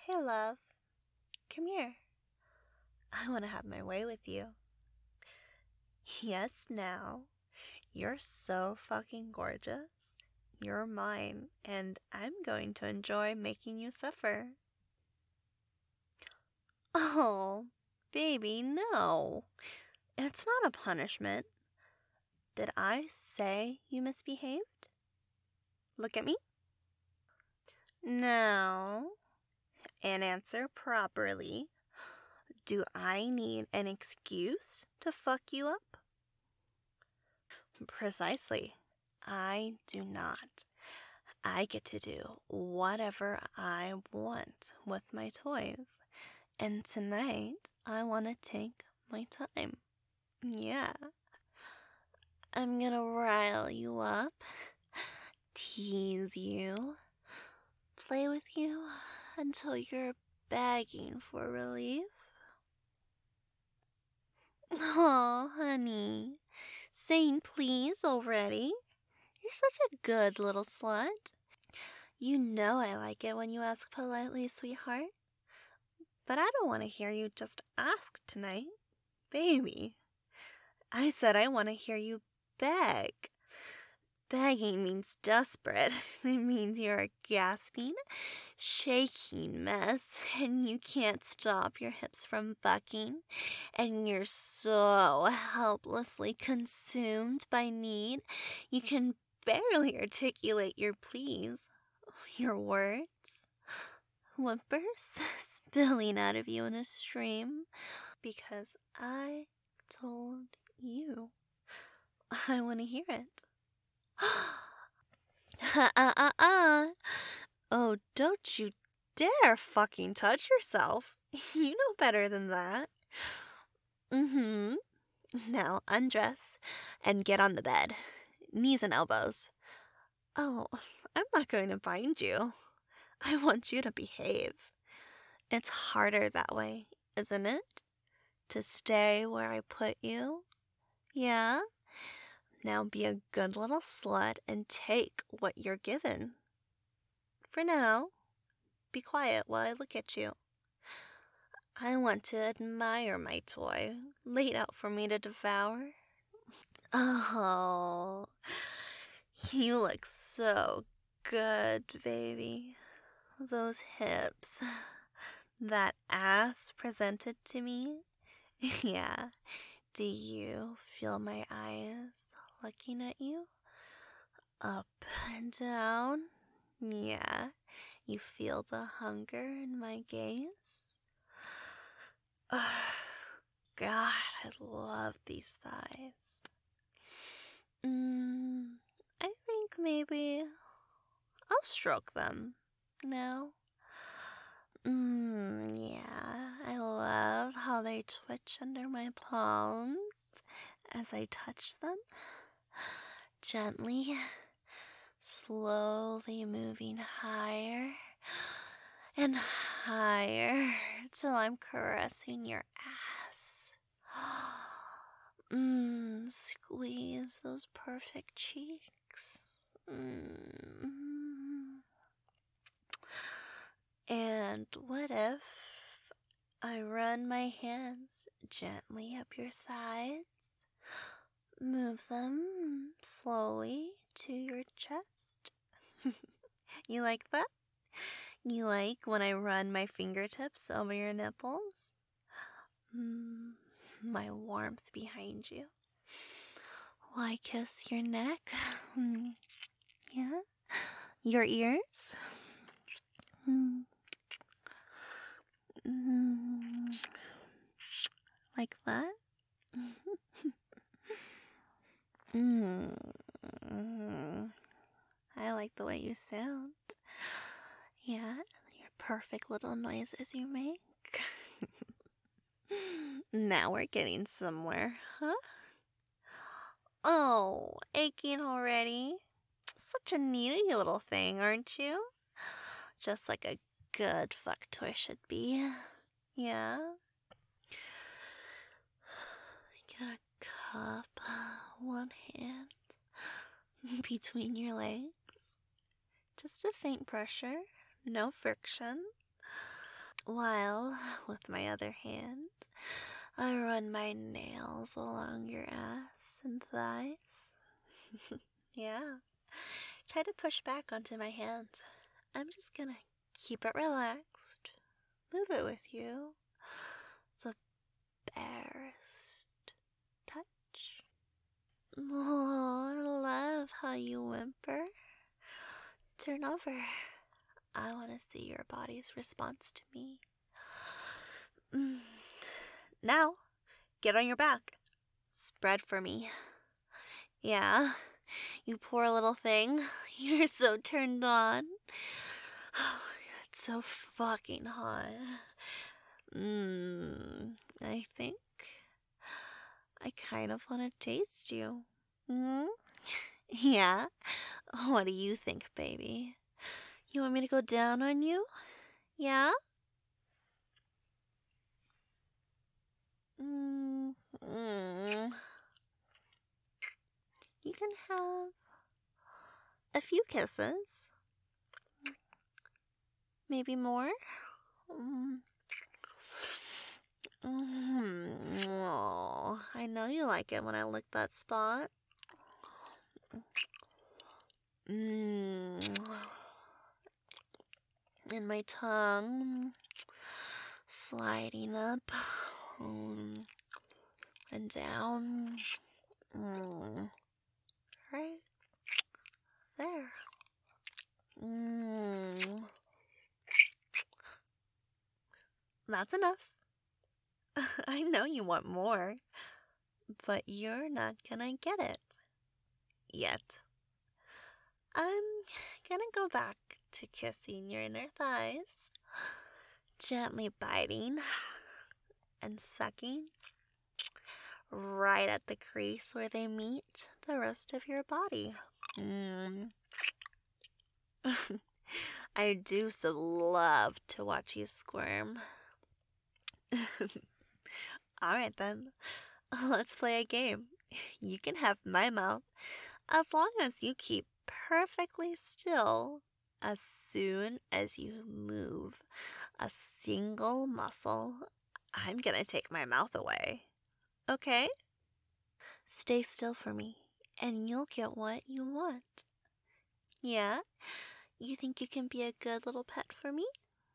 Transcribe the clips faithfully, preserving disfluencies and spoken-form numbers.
Hey, love. Come here. I want to have my way with you. Yes, now. You're so fucking gorgeous. You're mine, and I'm going to enjoy making you suffer. Oh, baby, no. It's not a punishment. Did I say you misbehaved? Look at me. Now, and answer properly. Do I need an excuse to fuck you up? Precisely. I do not. I get to do whatever I want with my toys. And tonight, I want to take my time. Yeah. I'm gonna rile you up, tease you, play with you until you're begging for relief. Oh, honey, saying please already? You're such a good little slut. You know I like it when you ask politely, sweetheart. But I don't want to hear you just ask tonight, baby. I said I want to hear you beg. Begging means desperate. It means you're a gasping, shaking mess, and you can't stop your hips from bucking, and you're so helplessly consumed by need, you can barely articulate your pleas, your words, whimpers spilling out of you in a stream, because I told you. I want to hear it. Uh-uh-uh-uh. Oh, don't you dare fucking touch yourself. You know better than that. Mm-hmm. Now undress and get on the bed. Knees and elbows. Oh, I'm not going to bind you. I want you to behave. It's harder that way, isn't it? To stay where I put you? Yeah? Now be a good little slut and take what you're given. For now, be quiet while I look at you. I want to admire my toy, laid out for me to devour. Oh, you look so good, baby. Those hips, that ass presented to me. Yeah, do you feel my eyes looking at you? Up and down? Yeah, you feel the hunger in my gaze? Oh, God, I love these thighs. Mm, I think maybe I'll stroke them now. Mmm, yeah, I love how they twitch under my palms as I touch them. Gently, slowly moving higher and higher till I'm caressing your ass. Mmm, squeeze those perfect cheeks. Mmm. And what if I run my hands gently up your sides, move them slowly to your chest? You like that? You like when I run my fingertips over your nipples? Mm, my warmth behind you. Why kiss your neck? Mm, yeah? Your ears? Mm. Mm, like that? mm, I like the way you sound. Yeah, your perfect little noises you make. Now we're getting somewhere, huh? Oh, aching already? Such a needy little thing, aren't you? Just like a good fuck toy should be. Yeah? Get a cup, one hand between your legs. Just a faint pressure, no friction. while, with my other hand, I run my nails along your ass and thighs. Yeah. Try to push back onto my hands. I'm just gonna keep it relaxed. Move it with you. The barest touch. Oh, I love how you whimper. Turn over. I want to see your body's response to me. Mm. Now, get on your back. Spread for me. Yeah, you poor little thing. You're so turned on. Oh, it's so fucking hot. Mmm, I think I kind of want to taste you. Hmm? Yeah? What do you think, baby? You want me to go down on you? Yeah? Mm, mm. You can have a few kisses. Maybe more? Mm. Mm. Oh, I know you like it when I lick that spot. Mm. And my tongue sliding up mm, and down. Mm. Right there. Mm. That's enough. I know you want more, but you're not gonna get it yet. I'm gonna go back to kissing your inner thighs, gently biting and sucking right at the crease where they meet the rest of your body. Mm. I do so love to watch you squirm. Alright then, let's play a game. You can have my mouth as long as you keep perfectly still as soon as you move a single muscle. I'm gonna take my mouth away. Okay? Stay still for me, and you'll get what you want. Yeah? You think you can be a good little pet for me?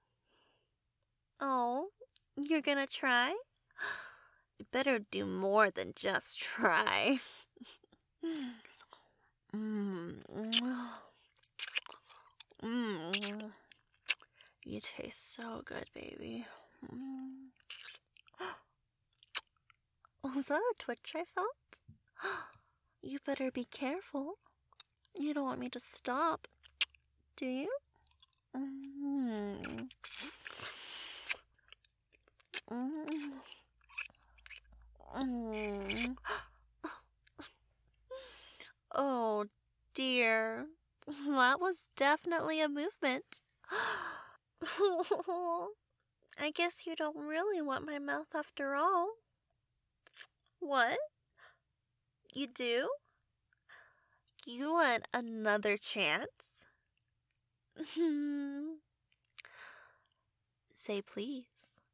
Oh, you're gonna try? You better do more than just try. Mmm. Mmm. You taste so good, baby. Mm. Was that a twitch I felt? You better be careful. You don't want me to stop, do you? Mm. Mm. Mm. Oh dear, that was definitely a movement. I guess you don't really want my mouth after all. What? You do? You want another chance? Say please.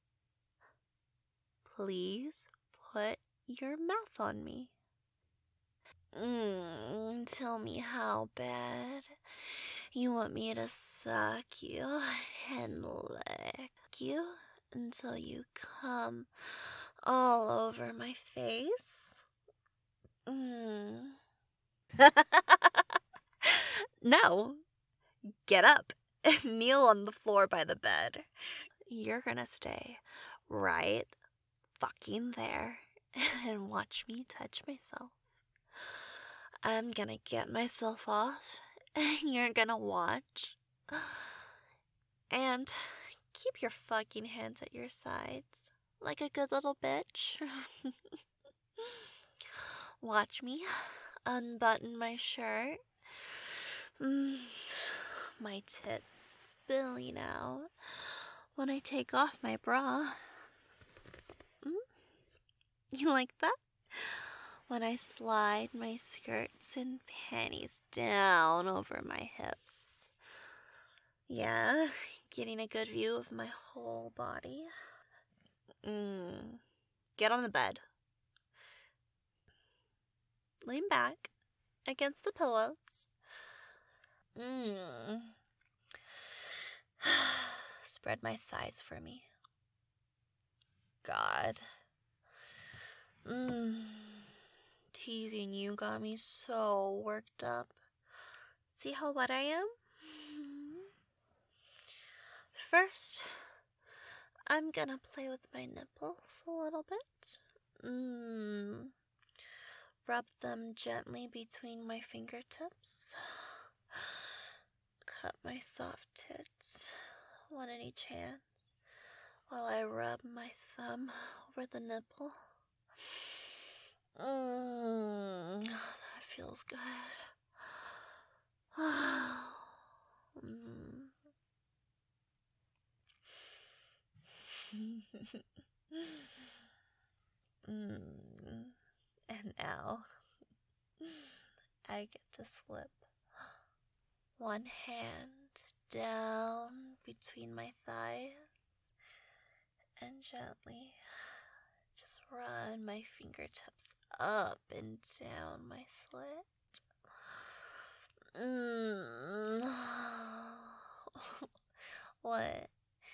Please put your mouth on me. Mm, tell me how bad you want me to suck you and lick you until you come all over my face. Mm. No. Get up and kneel on the floor by the bed. You're gonna stay right fucking there and watch me touch myself. I'm gonna get myself off and you're gonna watch. And keep your fucking hands at your sides like a good little bitch. Watch me unbutton my shirt. Mm, my tits spilling out when I take off my bra. Mm? You like that? When I slide my skirts and panties down over my hips. Yeah, getting a good view of my whole body. Mm. Get on the bed. Lean back against the pillows. Mm. Spread my thighs for me. God. Mm. Teasing you got me so worked up. See how wet I am? First, I'm gonna play with my nipples a little bit. Mm. Rub them gently between my fingertips. Cup my soft tits, one in each hand, while I rub my thumb over the nipple. Mmm, that feels good. mm. mm. And now, I get to slip one hand down between my thighs and gently just run my fingertips up and down my slit. Mm. What?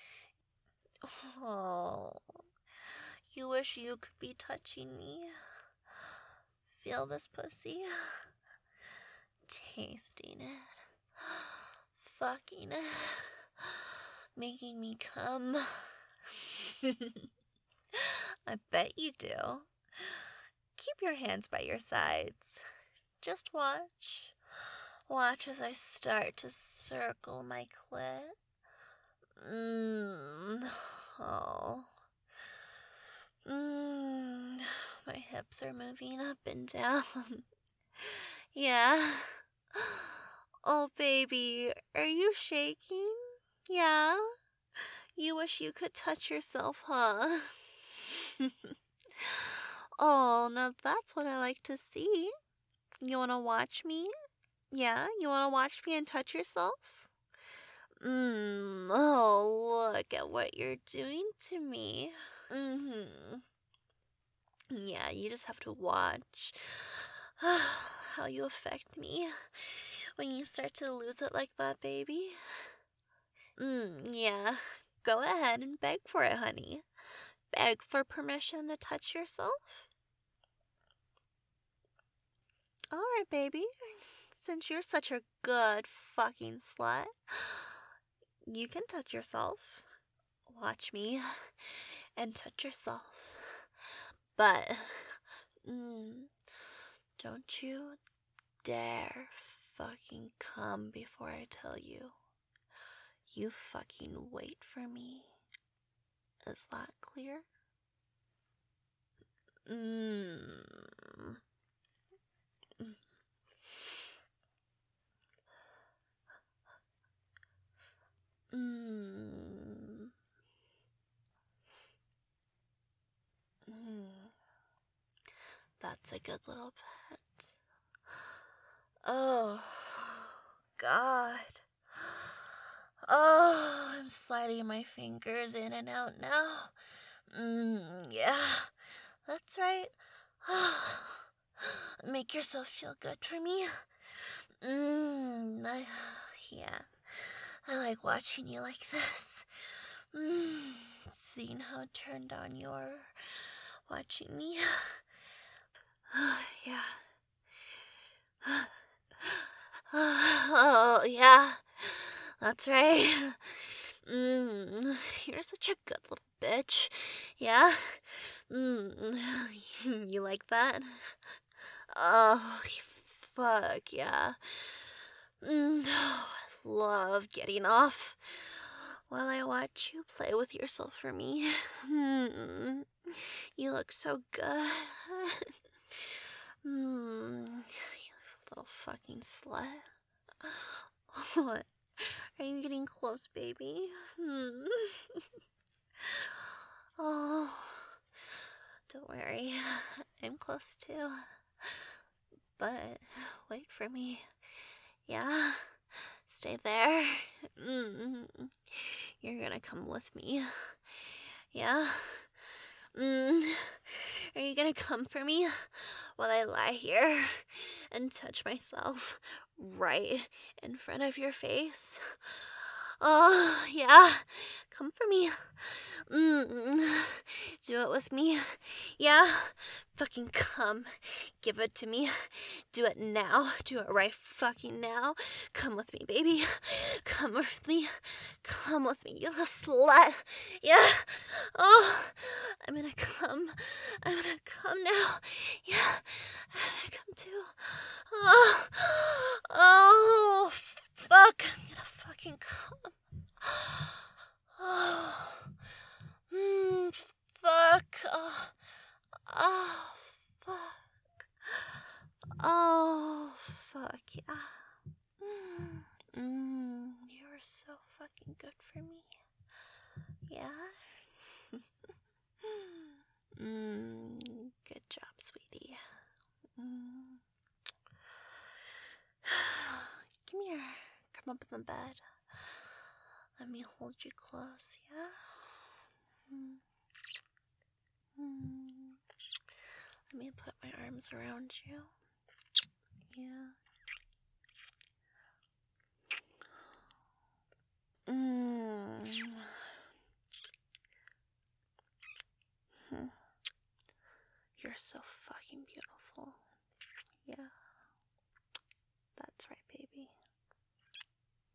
Oh, you wish you could be touching me. Feel this pussy. Tasting it. Fucking it. Making me come. I bet you do. Keep your hands by your sides. Just watch. Watch as I start to circle my clit. Mmm. Oh. Mmm. My hips are moving up and down. Yeah. Oh, baby, are you shaking? Yeah? You wish you could touch yourself, huh? Oh, now that's what I like to see. You want to watch me? Yeah? You want to watch me and touch yourself? Mmm. Oh, look at what you're doing to me. Mm-hmm. Yeah, you just have to watch how you affect me when you start to lose it like that, baby. Mm, yeah. Go ahead and beg for it, honey. Beg for permission to touch yourself. Alright, baby. Since you're such a good fucking slut, you can touch yourself. Watch me and touch yourself. But, mm, don't you dare fucking come before I tell you. You fucking wait for me. Is that clear? Mmm. Mmm. Mmm. That's a good little pet. Oh, God. Oh, I'm sliding my fingers in and out now. Mmm, yeah, that's right. Make yourself feel good for me. Mmm, I, yeah, I like watching you like this. Mmm, seeing how turned on you are watching me. Yeah. Oh, yeah. That's right. Mmm, you're such a good little bitch. Yeah? Mmm, you like that? Oh, fuck, yeah. Mmm, oh, I love getting off while I watch you play with yourself for me. Mmm, you look so good. Mmm, you little fucking slut. What? Are you getting close, baby? Hmm. Oh, don't worry. I'm close too. But wait for me. Yeah? Stay there. Mm. You're gonna come with me. Yeah? Mm. Are you gonna come for me while I lie here and touch myself right in front of your face? Oh, yeah. Come for me. Mm. Do it with me. Yeah? Fucking come. Give it to me. Do it now. Do it right fucking now. Come with me, baby. Come with me. Come with me, you little slut. Yeah. Oh, I'm gonna come. I'm gonna come now. Yeah. I'm gonna come too. Oh. Oh, fuck. I'm gonna fucking come. Oh. Mm, fuck. Oh. Oh, fuck. Oh, fuck, yeah. Mm, mm, you are so fucking good for me. Yeah? mm, good job, sweetie. Mm. Come here. Come up in the bed. Let me hold you close, yeah? Mm. Mm. Let me put my arms around you. Yeah. Mm. Hmm. You're so fucking beautiful. Yeah.